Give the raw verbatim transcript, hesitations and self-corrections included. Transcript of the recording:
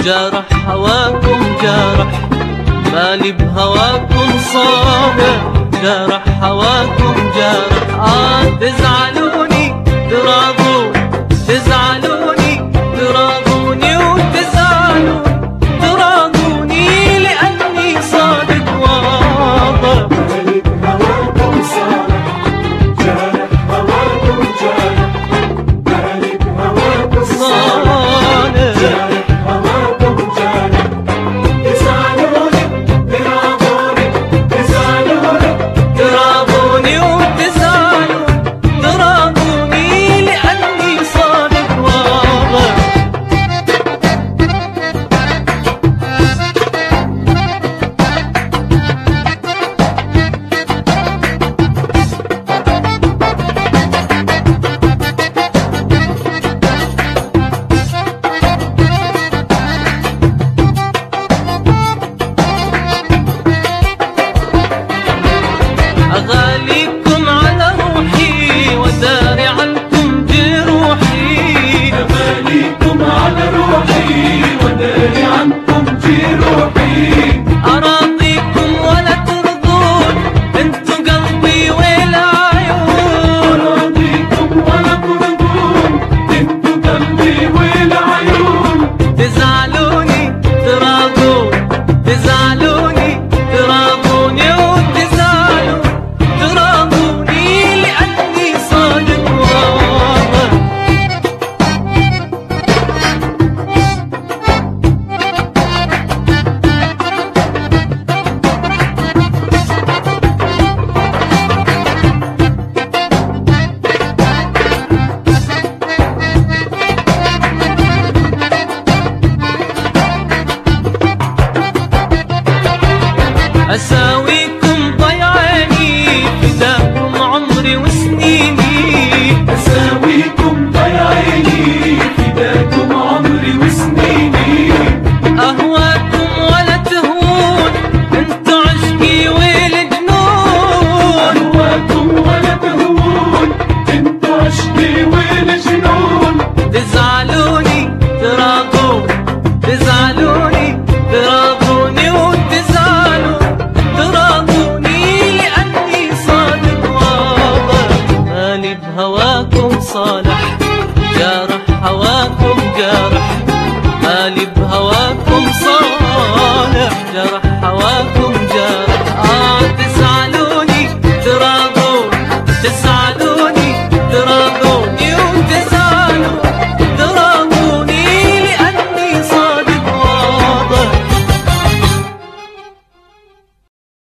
جرح هواكم جرح، مالي بهواكم صالح. جرح هواكم جرح، آه تزعلوني تراضوني، تزعلوني تراضوني وتزعلوني تراضوني لأني صادق واضح. مالي بهواكم صالح، جرح هواكم جرح، مالي بهواكم صالح، جرح هواكم جرح، تزعلوني تراضوني، تزعلوني تراضوني وتزعلوني تراضوني لأني صادق واضح. أغاليكم على روحي وداري عنكم جروحي، أغاليكم على روحي وداري عنكم جروحي. أراضيكم ولا ترضون انتو قلبي والعيون. أراضيكم ولا ترضون انتو قلبي والعيون. تزعلوني تراضون، تزعلوني تراضوني وتزعلون تراضوني لأني صادق واضح. أساويكم ضيعاني فداكم عمري وسنيني. أساويكم ضيعيني فداكم عمري وسنيني. أهواكم ولا تهون انتو عشقي والجنون. أهواكم ولا تهون انتو عشقي والجنون. تزعلوني تراضون، تزعلوني تراضوني وتزعلون تراضوني لأني صادق واضح. مالي بهواكم صالح، جرح هواكم جرح، مالي بهواكم صالح. جرح